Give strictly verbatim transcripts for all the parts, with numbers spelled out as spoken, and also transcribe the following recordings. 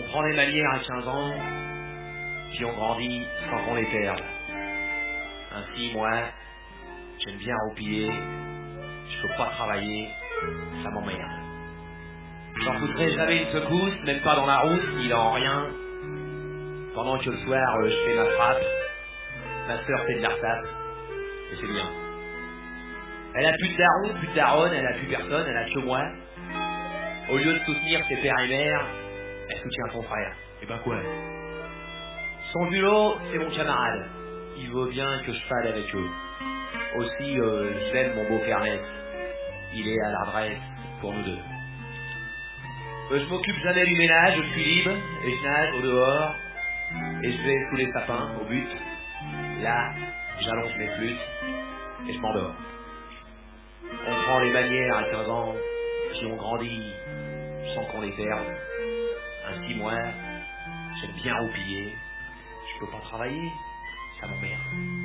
On prend des manières à quinze ans, puis on grandit sans qu'on les perde. Ainsi, moi, j'aime bien roupiller, je peux pas travailler, ça m'emmerde. J'en foutrais jamais une secousse, même pas dans la rousse, ni en rien. Pendant que le soir, euh, je fais ma frappe, ma sœur fait de la retape, et c'est bien. Elle a plus de daron, plus de daronne, elle a plus personne, elle a que moi. Au lieu de soutenir ses pères et mères, elle soutient son frère. Et ben quoi? Son bulot, c'est mon camarade. Il veut bien que je fade avec eux. Aussi, euh, j'aime mon beau Ernest. Il est à l'adresse pour nous deux. Euh, je m'occupe jamais du ménage, je suis libre, et je nage au dehors, et je vais sous les sapins, au but. Là, j'allonge mes flûtes, et je m'endors. On prend les manières à quinze ans, puis on grandit sans qu'on les perde. Ainsi, moi, j'aime bien roupiller, je peux pas travailler, ça m'emmerde.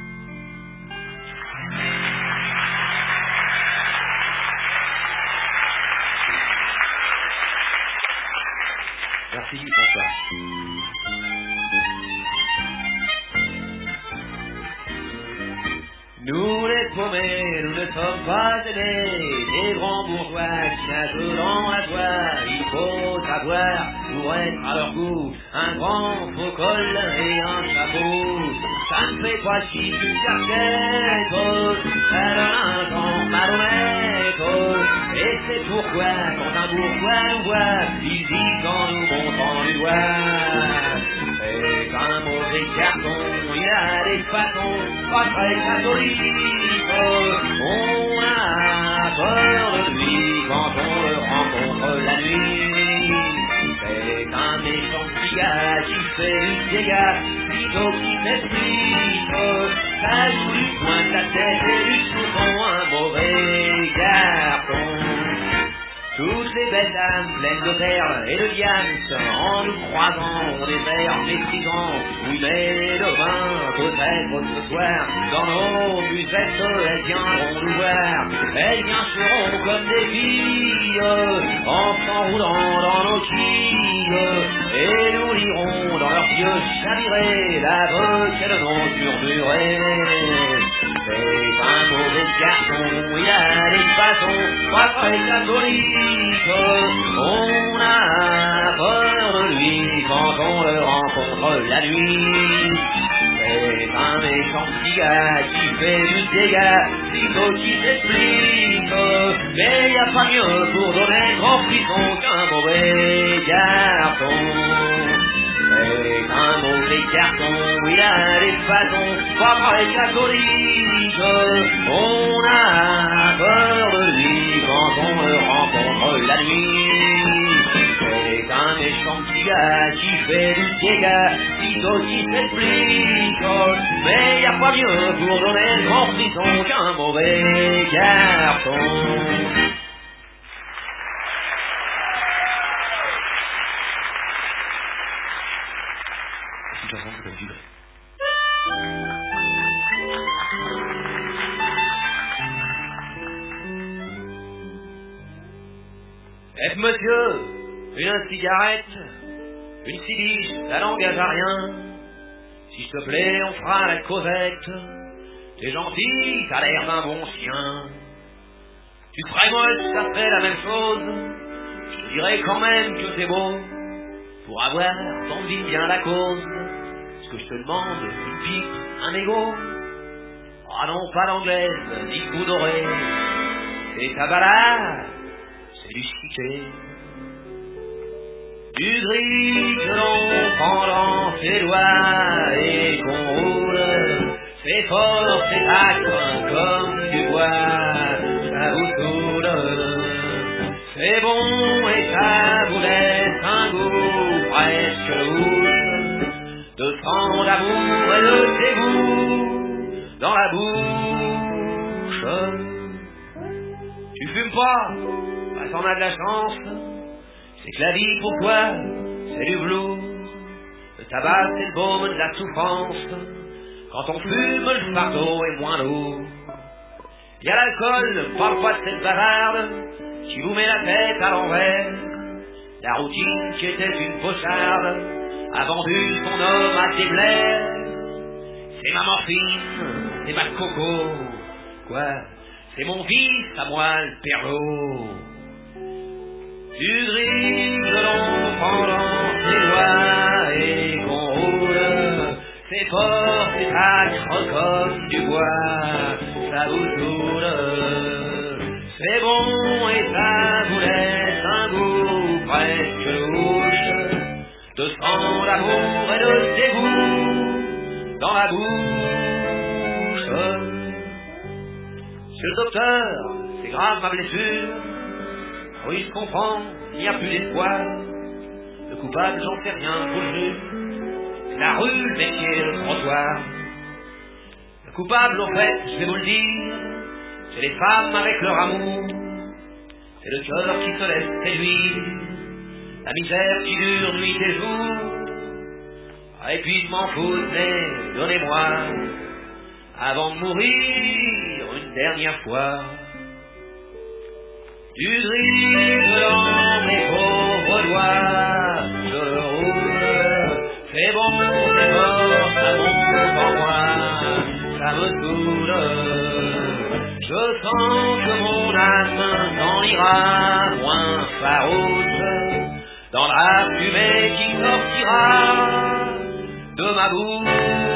Merci, bonsoir. Nous les paumés, nous ne sommes pas aimés, des grands bourgeois qui nagent dans la joie. Il faut savoir, pour être à leur goût, un grand faux col et un chapeau. Ça ne fait pas chier une casquette, ça donne un temps malhonnête. Et c'est pourquoi, quand un bourgeois nous voit, il dit en nous montrant du doigt. C'est un mauvais garçon, il a des façons pas très catholiques. On a peur de lui quand on le rencontre la nuit. C'est un méchant petit gars qui fait du dégât, plutôt qu'il s'explique. Ça joue du coin de la tête et du sous-son, un mauvais garçon. Toutes les belles dames pleines de perles et de diamants, en nous croisant, on désert méprisant. Oui, mais demain, peut-être ce soir, dans nos musettes, elles viendront nous voir. Elles viendront comme des filles, en s'enroulant dans nos quilles, et nous lirons dans leurs yeux chavirés la voix qu'elles n'ont murmurée. C'est un mauvais garçon, il a des façons pas très catholiques. On a peur de lui quand on le rencontre la nuit. C'est un méchant petit gars qui fait du dégât, plutôt qui s'explique. Mais y a pas mieux pour donner grand frisson qu'un mauvais garçon. C'est un mauvais garçon, il a des façons pas très catholiques. On a peur de lui quand on le rencontre la nuit. C'est un méchant petit gars qui fait du dégât, plutôt qui s'explique. Mais y a pas mieux pour donner le grand frisson qu'un mauvais garçon. Eh monsieur, une cigarette, une cilige, ça n'engage à rien. S'il te plaît, on fera la causette. T'es gentil, t'as l'air d'un bon chien. Tu ferais moi, ça ferait la même chose. Je te dirais quand même que c'est beau. Pour avoir, t'en dis bien la cause. Ce que je te demande, une pipe, un mégot. Ah non, pas d'anglaise, ni coup doré. C'est ta balade, c'est du chiquet. Du gris que l'on prend dans ses doigts et qu'on roule. C'est fort, c'est acre comme du bois. Ça vous saoule. C'est bon et ça vous laisse un goût presque louche. De sang d'amour et de dégoût dans la bouche. Tu fumes pas, bah t'en as de la chance. C'est que la vie pour toi, c'est du velours. Le tabac c'est le baume de la souffrance. Quand on fume, le fardeau est moins lourd. Y a l'alcool, ne parle pas de cette bavarde qui vous met la tête à l'envers. La routine qui était une pochade a vendu son homme à Déblair. C'est ma morphine, c'est ma coco. Quoi? C'est mon vice à moi le perlot. Tu grilles de l'enfant dans tes doigts et qu'on roule. C'est fort, c'est sacre comme du bois. Ça vous saoule. C'est bon et ça vous laisse un goût presque louche. De sang d'amour et de dégoût dans la bouche. Monsieur le docteur, c'est grave ma blessure. Oui, je comprends, il n'y a plus d'espoir. Le coupable, j'en sais rien, je vous le jure. C'est la rue, le métier, le trottoir. Le coupable, en fait, je vais vous le dire, c'est les femmes avec leur amour. C'est le cœur qui se laisse séduire. La misère qui dure nuit et jour. Ah, et puis je m'en fous, mais donnez-moi, avant de mourir une dernière fois, du gris dans mes pauvres doigts. Je le roule, c'est bon, c'est mort, ça monte en moi, ça me saoule. Je sens que mon âme s'en ira moins farouche dans la fumée qui sortira de ma bouche.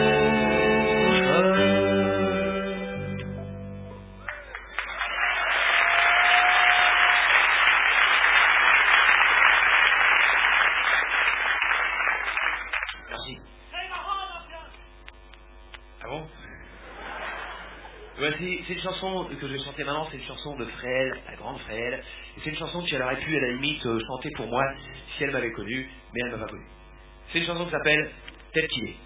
Merci. Ah bon? Voici, c'est une chanson que je vais chanter maintenant, c'est une chanson de Fréhel, la grande Fréhel. Et c'est une chanson qu'elle aurait pu, à la limite, euh, chanter pour moi si elle m'avait connu, mais elle ne m'a pas connu. C'est une chanson qui s'appelle Tel qu'il est.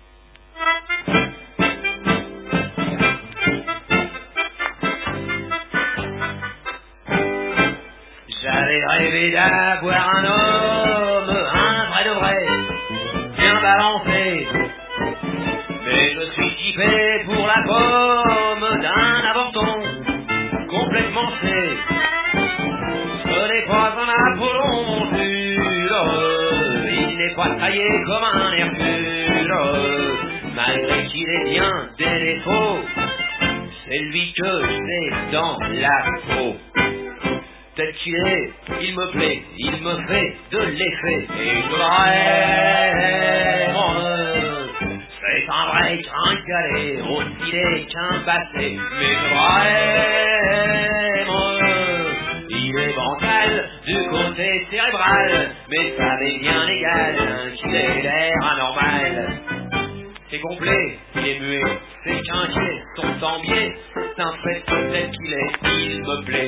J'avais rêvé d'avoir un homme, un vrai de vrai, bien balancé. Mais je suis typé pour la pomme d'un avorton, complètement fait. Ce n'est pas un Apollon, mon pull, il n'est pas taillé comme un Hercule. Malgré qu'il ait bien des défauts, c'est lui que j'ai dans la peau. Tel qu'il est, il me plaît, il me fait de l'effet, et je vraiment. C'est un vrai trinquelet, aussi laid qu'un basset, mais vraiment. Il est bancal du côté cérébral, mais ça m'est bien égal qu'il ait l'air anormal. C'est complet, il est muet, c'est qu'inquiet, son tambier, c'est un fait tel qu'il est, il me plaît.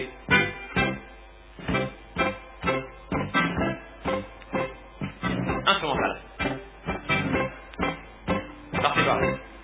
Instrumental. Partez pas.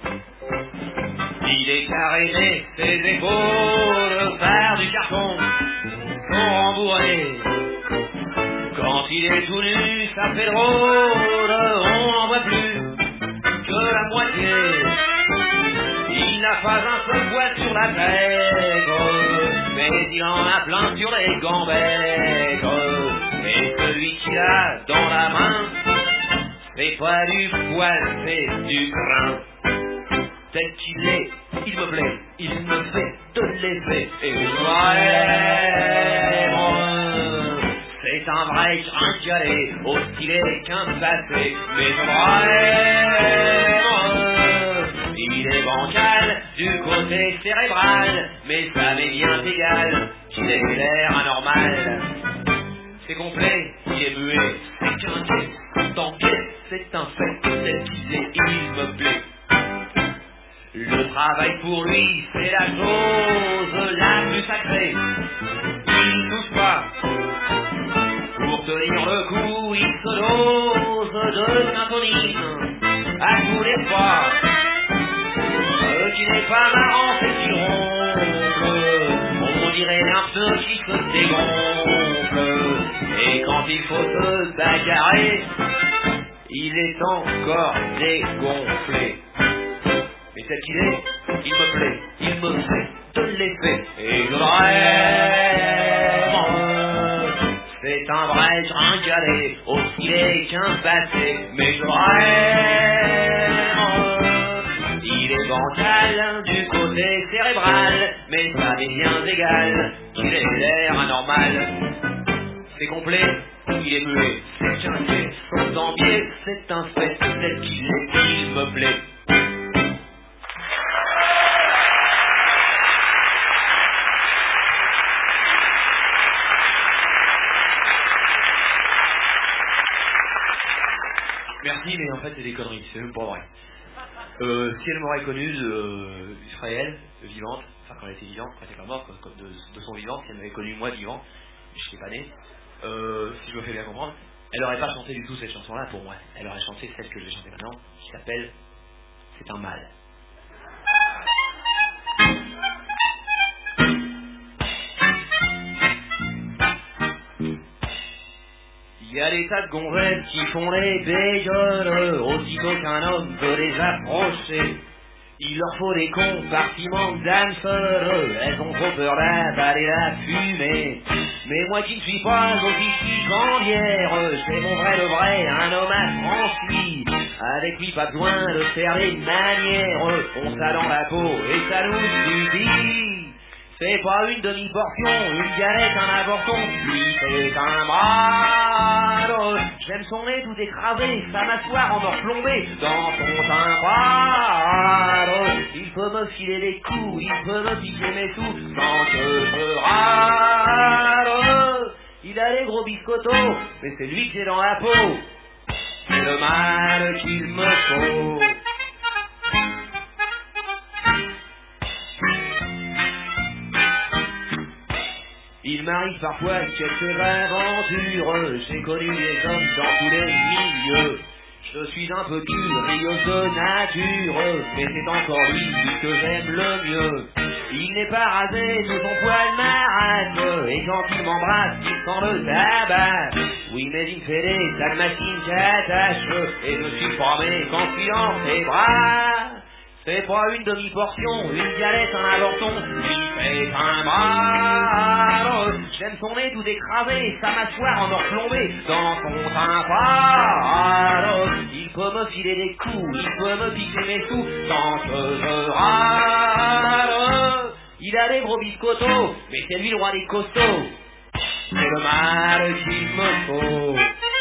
Il est caréné, ses épaules par du carton sont rembourrées. Quand il est tout nu, ça fait drôle, on n'en voit plus que la moitié. Il n'a pas un seul poil sur la tête, mais il en a plein sur les gambettes. Et celui qu'il a dans la main, c'est pas du poil, c'est du grain. Tel qu'il est, il me plaît, il me fait de l'effet. Et vraiment, c'est un vrai trinquelet, aussi laid qu'un passé. Mais vraiment, il est bancal du côté cérébral, mais ça m'est bien égal qu'il ait l'air anormal. C'est complet, il est muet, c'est qu'inquiet, tant bien, c'est un fait, tel qu'il est, il me plaît. Le travail pour lui, c'est la chose la plus sacrée. Il ne touche pas. Pour tenir le coup, il se dose de syntonine à tous les fois. Ce qui n'est pas marrant, c'est qu'il ronfle. On dirait un pneu qui se dégonfle. Et quand il faut se bagarrer, il est encore dégonflé. Mais tel qu'il est, il me plaît, il me fait de l'effet. Et vraiment, c'est un vrai serais-je un cadet, aussi laid qu'un passé, mais je rêve. Il est bancal du côté cérébral, mais ça m'est bien égal qu'il ait l'air anormal. C'est complet, il est muet, c'est qu'un fait, sans envier, c'est un fait, peut-être qu'il est, qu'il me plaît. Merci, mais en fait c'est des conneries, c'est même pas vrai. Euh, si elle m'aurait connu de Israël, vivante, enfin quand elle était vivante, quand elle était pas morte, quand, de, de son vivant, si elle m'avait connu moi vivant, je n'étais pas né, euh, si je me fais bien comprendre, elle n'aurait pas chanté du tout cette chanson-là pour moi. Elle aurait chanté celle que je vais chanter maintenant, qui s'appelle C'est un mal. Il y a des tas de gonzesses qui font les bégueules, aussitôt qu'un homme veut les approcher. Il leur faut des compartiments d'âme seule, elles ont trop peur d'avaler la fumée. Mais moi qui ne suis pas aussi qu'hier, c'est mon vrai le vrai, un homme affranchi. Avec lui pas besoin de faire des manières, on s'a dans la peau et ça nous suffit. C'est pas une demi-portion, une galette, un avorton, lui c'est un bras. J'aime son nez tout écrasé, sa mâchoire en or plombé dans son teint pâle. Il peut me filer des coups, il peut me piquer mes sous sans que je râle. Il a les gros biscottos, mais c'est lui qui est dans la peau. C'est le mal qu'il me faut. Il m'arrive parfois quelques aventures, j'ai connu des hommes dans tous les milieux. Je suis un peu curieuse de nature, mais c'est encore lui que j'aime le mieux. Il n'est pas rasé sous son poil marâtre, et quand il m'embrasse, il sent le tabac. Oui, mais il fait des tas de machines qui attachent, et je suis formé qu'en filant ses bras. C'est pas une demi-portion, une galette, un avorton, lui fait un bras. J'aime son nez tout écrasé, sa mâchoire en or plombé dans son teint pâle. Il peut me filer des coups, il peut me piquer mes sous sans que je râle. Il a des gros biscottos, mais c'est lui le roi des costauds. C'est le mal qu'il me faut.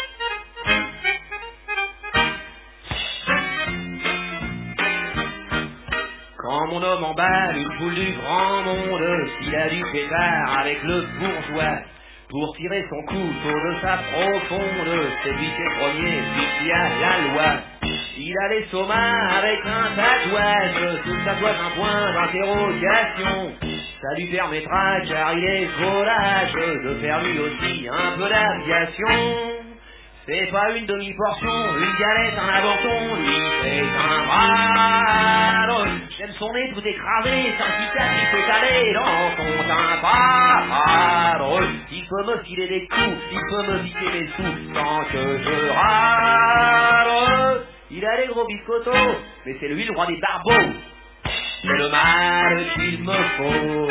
Quand mon homme emballe une foule du grand monde, s'il a du pétard avec le bourgeois, pour tirer son couteau de sa profonde, c'est lui qui est premier, lui qui a la loi. Il a les somas avec un tatouage, sous le tatouage un point d'interrogation. Ça lui permettra, car il est volage, de faire lui aussi un peu d'aviation. C'est pas une demi-portion, une galette, un avorton, lui c'est un bras. J'aime son nez tout écrasé, sa cicatrice étalée dans son teint pâle. Il peut me filer des coups, il peut me piquer des sous sans que je râle. Il a les gros biscottos, mais c'est lui le roi des barbeaux. C'est le mal qu'il me faut.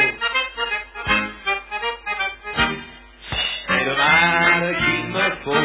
C'est le mal qu'il me faut.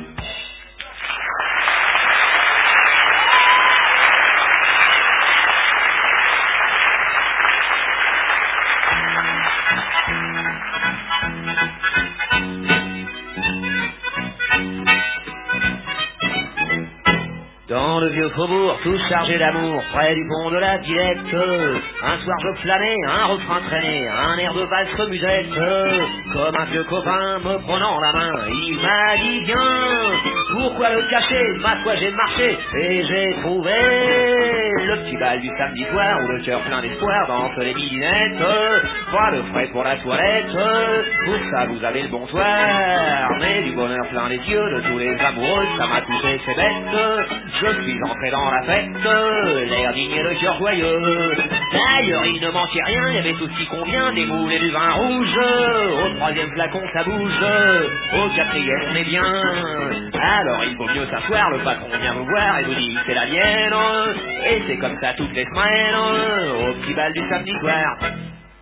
Dans le vieux faubourg, tout chargé d'amour, près du pont de la Villette, un soir je flânais, un refrain traîné, un air de valse musette, comme un vieux copain me prenant la main, il m'a dit viens, pourquoi le cacher, ma foi j'ai marché, et j'ai trouvé le petit bal du samedi soir, où le cœur plein d'espoir danse les midinettes, pas de frais pour la toilette, pour ça vous avez le bonsoir, mais du bonheur plein les yeux de tous les amoureux, ça m'a touché, c'est bête. Je suis entré dans la fête, l'air digne et le cœur joyeux. D'ailleurs il ne manquait rien, il y avait tout ce qui convient, des moules et du vin rouge. Au troisième flacon ça bouge, au quatrième on est bien. Alors il vaut mieux s'asseoir, le patron vient vous voir et vous dit c'est la mienne. Et c'est comme ça toutes les semaines, au petit bal du samedi soir.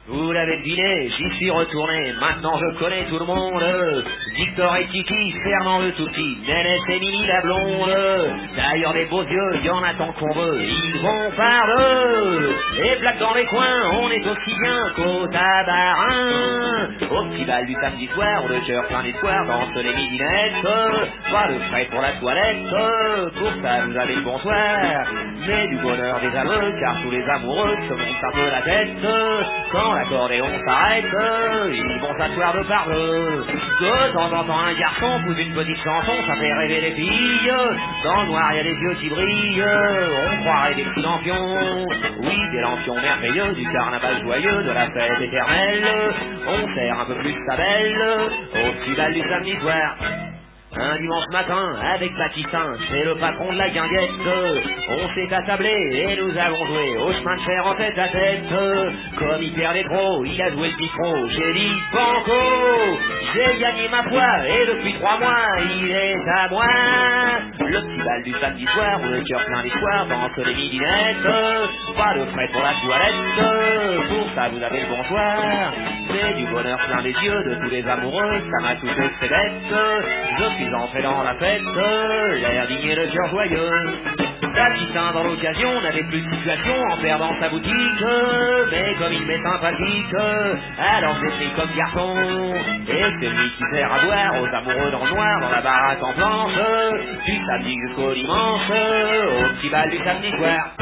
Vous l'avez deviné, j'y suis retourné, maintenant je connais tout le monde. Victor et Kiki, Fernand le tout petit, Nénès et Mimi la blonde. D'ailleurs des beaux yeux, y en a tant qu'on veut, ils vont par deux. Les plaques dans les coins, on est aussi bien qu'au tabarin. Au petit bal du samedi soir, le cœur plein d'espoir, danse les midinettes. Pas de frais pour la toilette, pour ça vous avez le bonsoir. Mais du bonheur des aveux, car tous les amoureux se montent un peu la tête. Quand l'accordéon s'arrête, ils vont s'asseoir de par deux. De temps en temps un garçon pousse une petite chanson, ça fait rêver les filles. Dans le noir il y a des yeux qui brillent, on croirait des petits lampions. Oui, des lampions merveilleux, du carnaval joyeux, de la fête éternelle. On serre un peu plus sa belle, au petit bal du samedi soir. Un dimanche matin, avec Baptistin, c'est le patron de la guinguette. On s'est attablé et nous avons joué au chemin de fer en tête à tête. Comme il perdait trop, il a joué le bistrot. J'ai dit banco, j'ai gagné ma foi et depuis trois mois, il est à moi. Le petit bal du samedi soir, où le cœur plein d'espoir, danse les midinettes. Pas de frais pour la toilette, pour ça vous avez le bonsoir. C'est du bonheur plein des yeux de tous les amoureux, ça m'a touché, c'est bête. Je suis entré dans la fête, l'air digne et le cœur joyeux. Baptistin dans l'occasion n'avait plus de situation en perdant sa boutique. Mais comme il m'est sympathique, alors j'ai pris comme garçon. Et c'est lui qui sert à boire aux amoureux dans le noir, dans la baraque en planche, du samedi jusqu'au dimanche, au petit bal du samedi soir.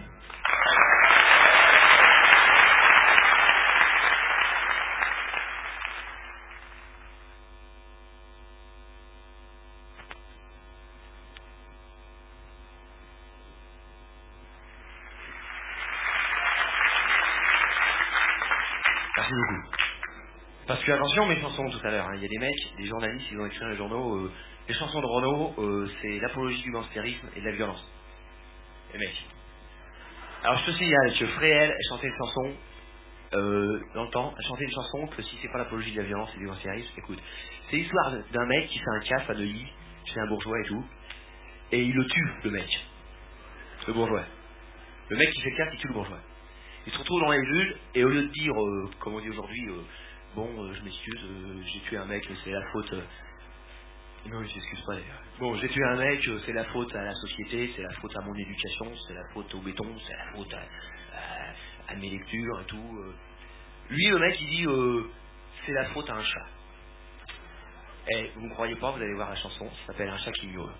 Merci beaucoup. Parce que attention mes chansons tout à l'heure, hein, il y a des mecs, des journalistes, ils ont écrit dans les journaux, euh, les chansons de Renaud, euh, c'est l'apologie du gangstérisme et de la violence. Les mecs. Alors je te signale que Fréhel a chanté une chanson, euh, dans le temps, a chanté une chanson que si c'est pas l'apologie de la violence et du gangstérisme, écoute, c'est l'histoire d'un mec qui fait un casse à Neuilly, chez un bourgeois et tout, et il le tue, le mec. Le bourgeois. Le mec qui fait le casse, il tue le bourgeois. Il se retrouve dans les juges, et au lieu de dire, euh, comme on dit aujourd'hui, euh, bon, euh, je m'excuse, euh, j'ai tué un mec, c'est la faute... Euh... Non, il s'excuse pas d'ailleurs. Bon, j'ai tué un mec, euh, c'est la faute à la société, c'est la faute à mon éducation, c'est la faute au béton, c'est la faute à, à, à mes lectures et tout. Euh. Lui, le mec, il dit, euh, c'est la faute à un chat. Et vous ne croyez pas, vous allez voir la chanson, ça s'appelle Un chat qui miaule.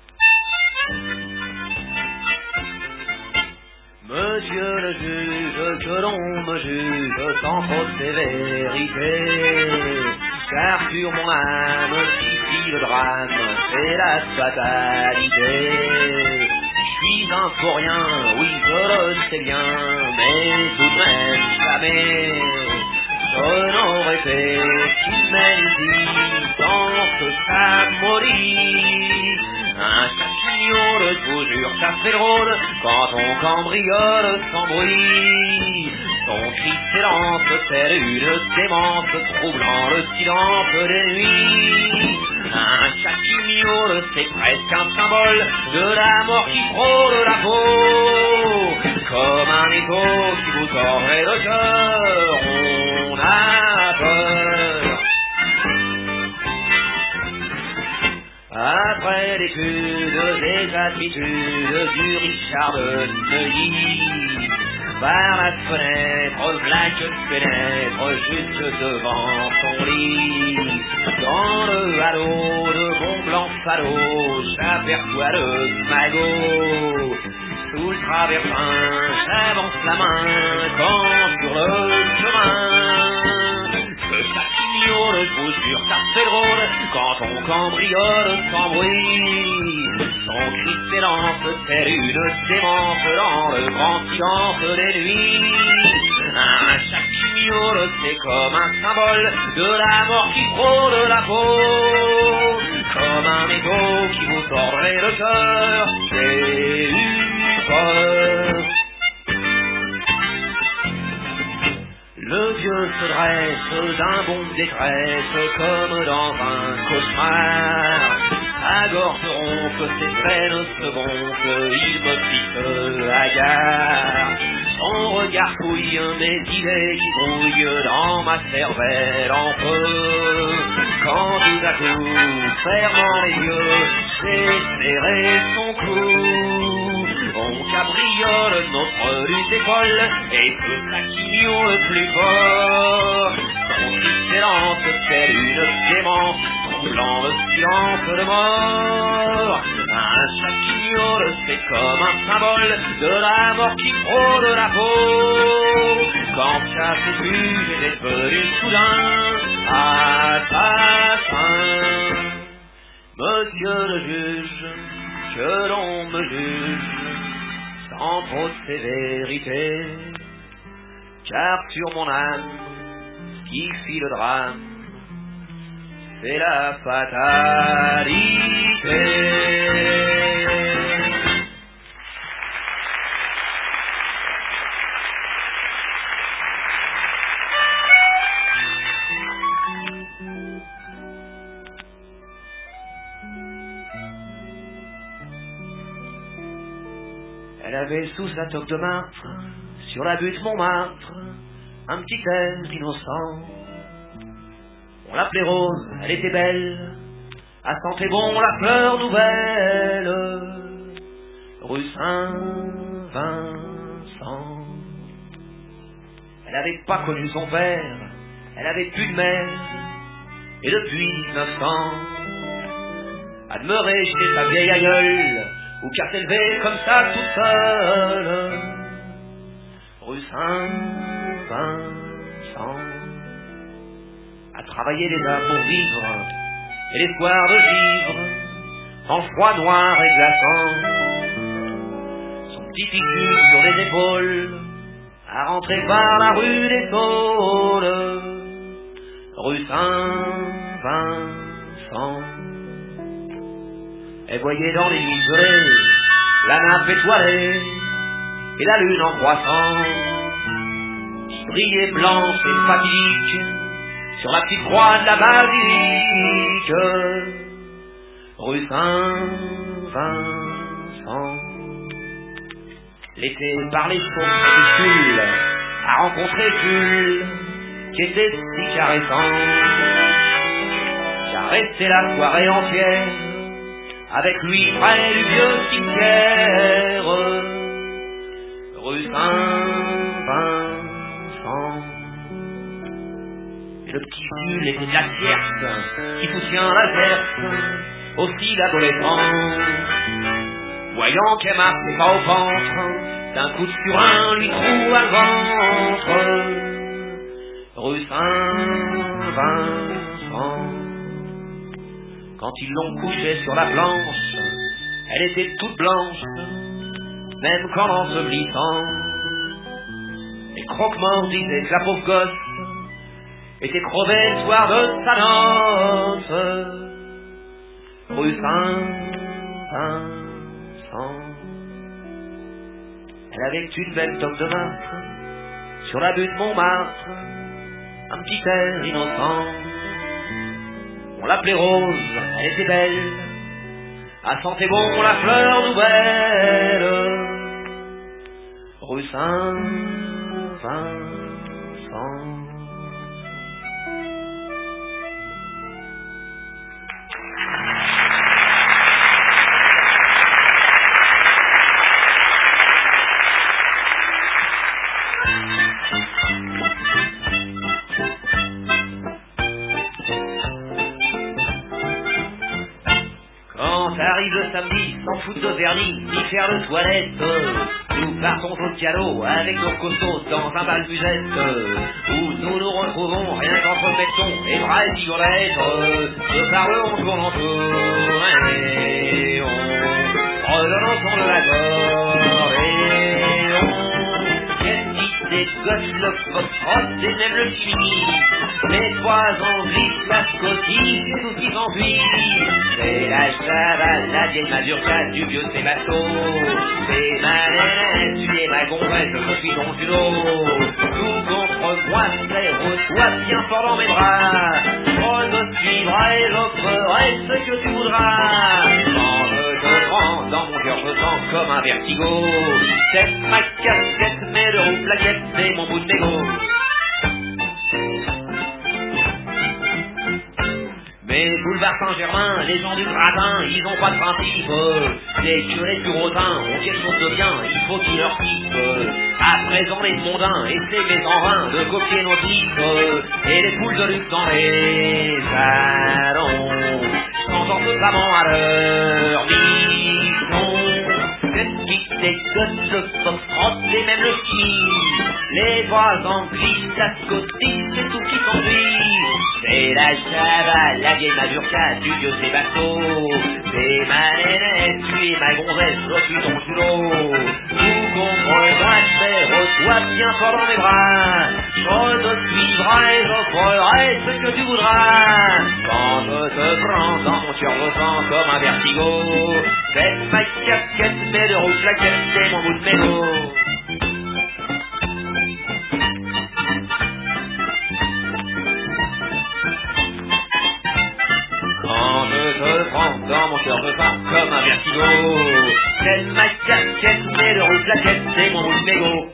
Monsieur le juge, que l'on me juge sans trop de sévérité, car sur mon âme, ici le drame, c'est la fatalité. Je suis un faux rien, oui je le sais bien, mais tout de même jamais, je n'aurais fait qu'une mène dans ce samori. Un chat qui miaule, je vous jure, ça fait drôle quand on cambriole sans bruit. Son cri s'élance, tel une démence, troublant le silence des nuits. Un chat qui miaule, c'est presque un symbole de la mort qui frôle la peau. Comme un écho qui vous tordrait le cœur, on a peur. Après l'étude des attitudes du Richard de Neuilly, par la fenêtre, blague fenêtre, juste devant son lit, dans le halo de mon blanc salaud, j'aperçois le magot. Sous le traversin, j'avance la main, quand sur le chemin, que ça miaule, je vous jure, ça fait drôle, quand on cambriole sans bruit. Son cri s'élance, telle une démence dans le grand silence des nuits. Un chat qui miaule, c'est comme un symbole de la mort qui frôle la peau. Comme un écho qui vous tordrait le cœur, c'est une peur. Le vieux se dresse d'un bond de détresse comme dans un cauchemar. Sa gorge ronfle, ses veines se gonflent, il me fixe la gare. Son regard fouille mes idées qui grouillent dans ma cervelle en feu. Quand tout à coup, fermant les yeux, j'ai serré son cou. On cabriole notre lutte d'école et que ça quignole plus fort. Son silence telle une démence, troublant le silence de mort. Un chaquignole, c'est comme un symbole de la mort qui frôle la peau. Quand ça s'est vu, j'étais devenu soudain assassin. Monsieur le juge, que l'on me juge sans trop de sévérité, car sur mon âme, ce qui fit le drame, c'est la fatalité. Elle avait sous sa toque de martre, sur la butte Montmartre, un petit air innocent. On l'appelait Rose, elle était belle, à sentait bon la fleur nouvelle, rue Saint-Vincent. Elle avait pas connu son père, elle avait plus de mère, et depuis dix-neuf ans, à demeurer chez sa vieille aïeule, ou qu'à s'élever comme ça toute seule, rue Saint-Vincent, à travailler les heures pour vivre, et l'espoir de vivre, en froid noir et glaçant, son petit figure sur les épaules, à rentrer par la rue des Saules, rue Saint-Vincent. Elle voyait dans les nuits gelées la nappe étoilée et la lune en croissant qui brillait blanche et fatidique sur la petite croix de la basilique, rue Saint-Vincent. L'été par les sources crépuscules a rencontré Jules qui était si caressant, qui a resté la soirée entière avec lui près du vieux cimetière, rue Saint-Vincent. Et le petit Jules était de la tierce, qui soutient la verse, aussi l'adolescent. Voyant qu'elle marchait pas au ventre, d'un coup de surin lui trouve un ventre, rue Saint-Vincent. Quand ils l'ont couchée sur la planche, elle était toute blanche, même qu'en l'ensevelissant. Et Croque-Mort disait que la pauvre gosse était crevée le soir de sa noce, rue Saint-Vincent. Elle avait une belle toque de martre, sur la butte Montmartre, un petit air innocent. On l'appelait Rose, elle était belle, à sentait bon la fleur nouvelle, rue Saint-Vincent. Arrive le samedi, sans foutre de vernis, ni faire de toilette. Nous partons au piano avec nos costauds dans un bal musette, où nous nous retrouvons rien qu'entre le béton et bras et cigarettes. Ce soir on tourne en tour et on redonne au son de l'accordéon. Qu'est-ce des gosses, le foxtrot et même le chimie, les trois glissent la scotille et tout qui s'enfuit. C'est la chavale, la vieille mazurka du vieux Sébastien. C'est ma nénette, tu es ma gonzesse, je suis ton jumeau. Tout contre moi, c'est reçois bien fort dans mes bras. Oh, je suivrai et j'offrerai ce que tu voudras. Quand je te prends dans mon cœur, je sens comme un vertigo. C'est ma casquette, mais mes deux roues plaquettes, c'est mon bout de mégot. Mais boulevard Saint-Germain, les gens du gratin, ils ont pas de principe. Les curés du Rotin ont quelque chose de bien, il faut qu'ils leur piquent. À présent les mondains essaient mes envins de copier nos types. Et les poules de luxe dans les salons s'entendent notamment à leur mission. Une petite écosse, le foxtrot, les mêmes le ski. Les voix anglices, la scotiste, c'est tout qui conduit. C'est la chavale, la vieille mazurka du dieu Sébasto. C'est ma nénette, tu es ma gonzesse, je suis ton culot. Tout contre moi, c'est reçois bien fort dans mes bras. Je te suivrai, je ferai ce que tu voudras. Quand je te prends dans mon cœur, je sens comme un vertigo. C'est ma casquette, mes deux roues plaquettes, c'est mon bout de mégot. Quand je te prends dans mon cœur, je pars comme un vertigo. C'est ma casquette, mes deux roues plaquettes, c'est mon bout de mégot.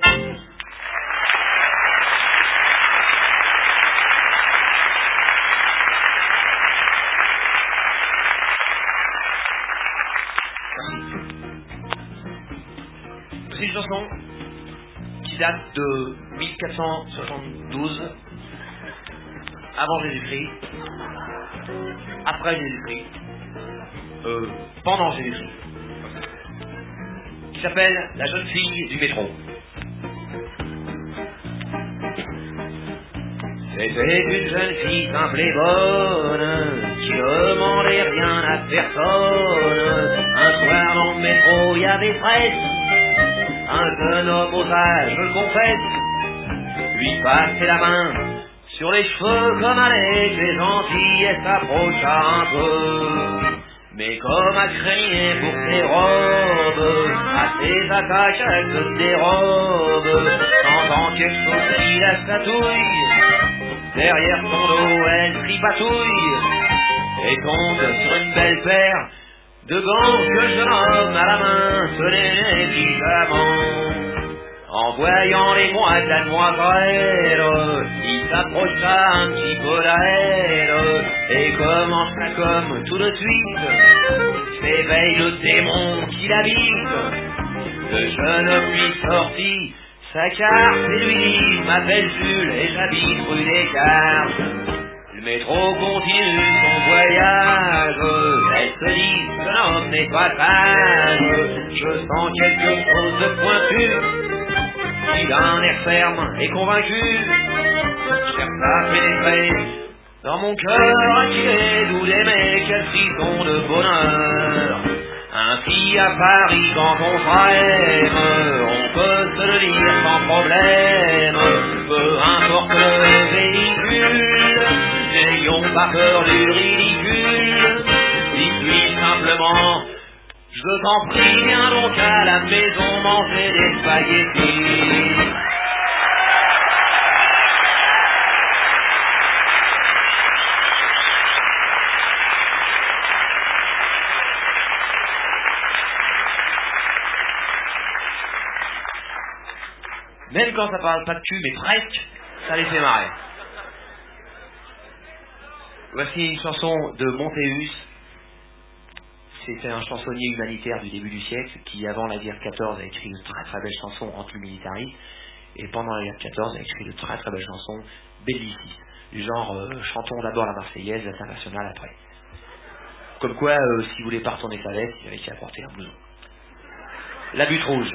C'est une chanson qui date de mille quatre cent soixante-douze, avant Jésus-Christ, après Jésus-Christ, euh, pendant Jésus-Christ, qui s'appelle La jeune fille du métro. C'était une jeune fille simple et bonne, qui demandait rien à personne. Un soir dans le métro, il y avait presque un jeune homme aux âges, je le confesse, lui passait la main sur les cheveux comme allait, très gentil, et s'approcha un peu. Mais comme à craigner pour ses robes, à ses attaques elle se dérobe, sentant quelque chose qui la chatouille, derrière son dos elle tripatouille, et tombe sur une belle paire de gants que le jeune homme à la main tenait évidemment. En voyant les mois de la demoiselle, il s'approcha un petit peu d'elle, et commença comme tout de suite s'éveille le démon qui l'habite. Le jeune homme lui sortit sa carte et lui dit: je m'appelle Jules et j'habite rue des Cartes. Le métro continue son voyage, elle se dit: ce homme n'est pas sage. Je sens quelque chose de pointu, qui d'un air ferme et convaincu cherche à pénétrer dans mon cœur attiré d'où d'aimer, quel frisson de bonheur. Ainsi à Paris quand on traîne, on peut se le dire sans problème, peu importe le véhicule, n'ayons pas peur du ridicule. Dis-lui simplement: je t'en prie, viens donc à la maison manger des spaghettis. Même quand ça parle pas de cul, mais presque, ça les fait marrer. Voici une chanson de Montéus. C'était un chansonnier humanitaire du début du siècle qui, avant la guerre de quatorze, a écrit de très très belles chansons anti-militaristes, et pendant la guerre de quatorze, a écrit de très très belles chansons bellicistes, du genre euh, chantons d'abord la Marseillaise, l'internationale après. Comme quoi, euh, si vous voulez pas retourner sa veste, il avait qu'à apporter un blouson. La butte rouge.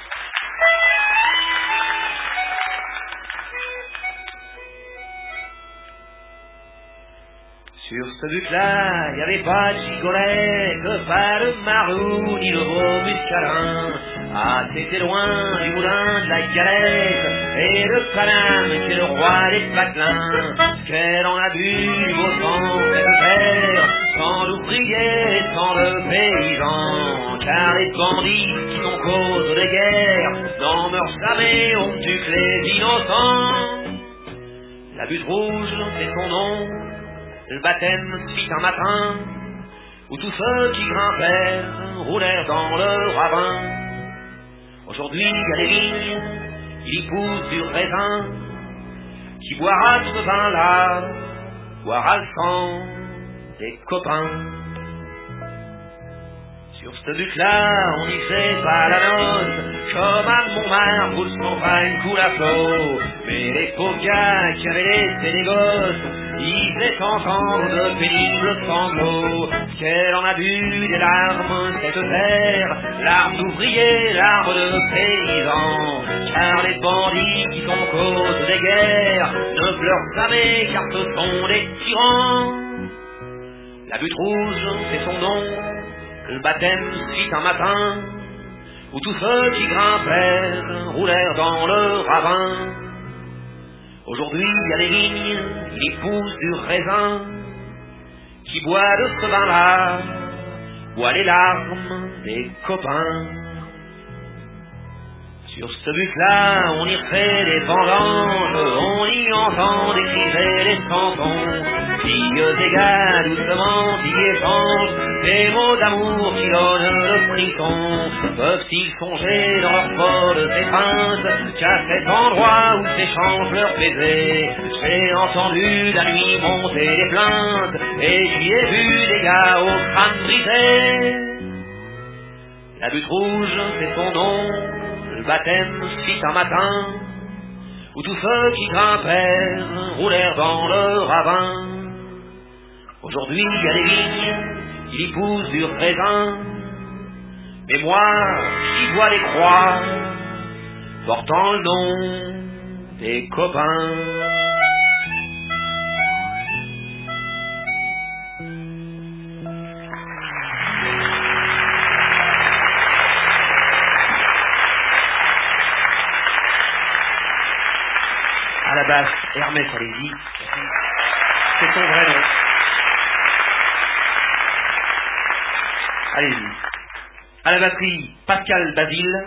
Sur ce but-là, il n'y avait pas de gigolette, pas de marou, ni de beau muscadin. Ah, c'était loin du moulin de la galette, et de Paname qui est le roi des patelins. Qu'elle en a bu du beau sang de terre, sans d'ouvriers, sans de paysans. Car les bandits qui sont cause des guerres n'en meurent jamais, on tue que les innocents. La butte rouge, c'est son nom. Le baptême fit un matin, où tous ceux qui grimpèrent roulèrent dans le ravin. Aujourd'hui, il y a des lignes il y pousse du raisin. Qui boira ce vin-là, boira le sang des copains. Sur ce but-là, on n'y fait pas la noce, comme à Montmartre où le champagne coule à flot. Mais les pauvres gars qui avaient laissé les gosses, ils faisaient entendre de pénibles sanglots. Qu'elle en a bu des larmes, cette terre, larmes d'ouvriers, larmes de paysans. Car les bandits qui sont cause des guerres ne pleurent jamais car ce sont des tyrans. La butte rouge, c'est son nom, le baptême fit un matin, où tous ceux qui grimpèrent roulèrent dans le ravin. Aujourd'hui, il y a des vignes, il y pousse du raisin, qui boit de ce vin-là, boit les larmes des copains. Sur ce but-là, on y fait des vendanges, on y entend décrire les chansons. Filles et gars, doucement y échangent des mots d'amour qui donnent le frisson. Peuvent-ils songer dans leurs folles étreintes qu'à cet endroit où s'échangent leurs baisers? J'ai entendu la nuit monter des plaintes et j'y ai vu des gars au crâne brisé. La butte rouge, c'est son nom, le baptême fit un matin, où tous ceux qui grimpèrent roulèrent dans le ravin. Aujourd'hui, il y a des vignes, il y pousse du raisin, mais moi, j'y vois des croix, portant le nom des copains. À la basse, Hermès Alési, c'est son vrai nom. Allez-y. À la batterie, Pascal Basile.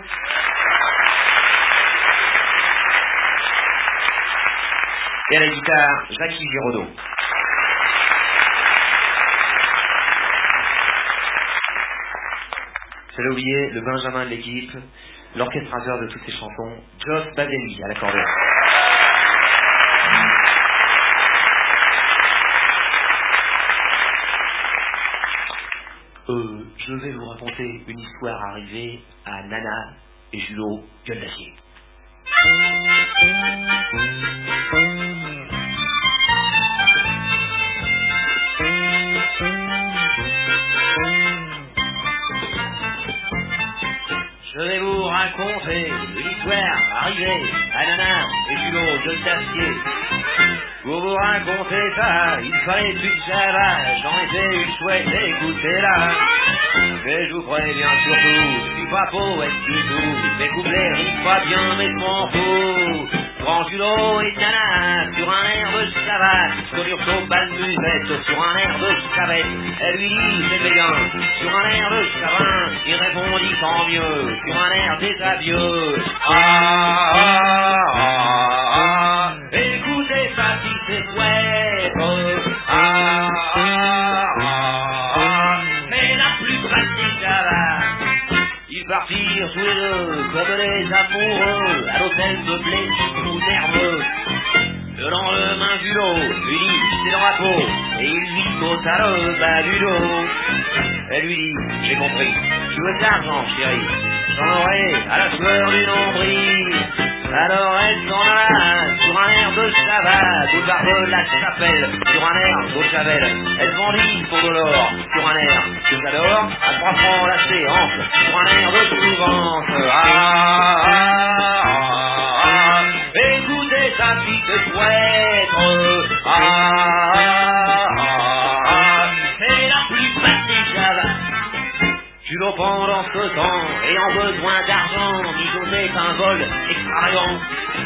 Et à la guitare, Jackie Giraudot. Je l'ai oublié, le Benjamin de l'équipe, l'orchestrateur de toutes ces chansons, Joss Baselli à l'accordéon. Euh, je vais vous raconter une histoire arrivée à Nana et Julot, Gueule d'Acier. Je vais vous raconter une histoire arrivée à Nana et Julot, Gueule d'Acier. Pour vous raconter ça, il fallait une savage, j'en étais une chouette, écoutez-la. Mais je vous préviens surtout, je suis pas poète du tout, mes couplets riment pas bien, mais je m'en fous. Grand Julot et Nana, sur un air de savate, Solurto balmusette, sur un air de savette, elle lui dit c'est bien, sur un air de chagrin, il répondit tant mieux, sur un air désabilleux. Ah, ah, ah, ah, écoutez ça si c'est chouette. Ah, ah, ah, ah, mais la plus pratique ça va. Ils partirent tous les deux comme les amoureux à l'hôtel de blé ou nerveux. Le lendemain Julot lui dit c'est dans la peau et il lui sauta le bas du dos. Elle lui dit j'ai compris, tu veux de l'argent chérie, j'en aurai à la sueur du nombril. Alors elle s'en alla sur un air de savate, boulevard de la Chapelle, sur un air d'eau Chavel. Elle vendit pour de l'or, sur un air que j'adore, à trois francs la séance, sur un air de souvence. Ah, ah, ah, ah, écoutez sa petite chouette. Ah, ah, ah, ah, c'est la plus pratique savate. Julot pendant ce temps, ayant besoin d'argent, mijotait un vol extravagant.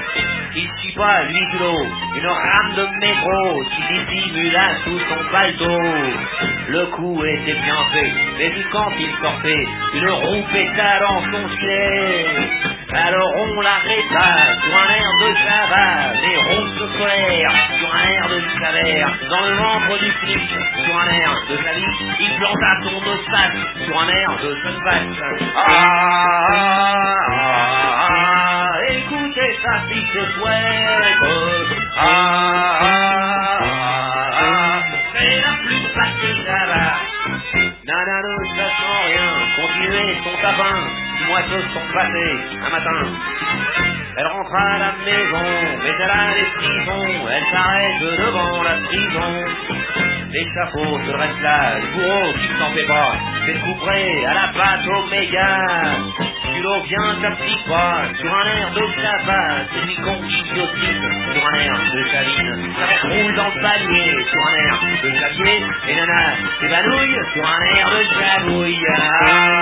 Il suit pas, lui Julot, une rame de métro qui dissimula sous son paletot. Le coup était bien fait, mais quand il sortait, une roue péta dans son gilet. Alors on l'arrêta sur un air de savate, des ronces solaires, sur un air de savère, dans le ventre du flic, sur un air de sa vie, il planta son ossace, sur un air de jeune vache. Ah, ah, ah, ah, écoutez ça. ses souhaits. Ah, ah, ah, ah, c'est la plus facile là-bas. Nana ne sachant rien, continuer son tapin, six mois se sont passés, un matin. Elle rentre à la maison, mais elle a des prisons, elle s'arrête devant la prison. L'échafaud se reste là, le bourreau qui ne s'en fait pas, c'est le couperet à la patte Oméga. Culot vient s'applique pas, sur un air de savane, c'est lui qu'on guillotine, sur un air de chaline. Ça roule dans le panier, sur un air de clavier, et nana s'évanouille, sur un air de jabouille. Ah,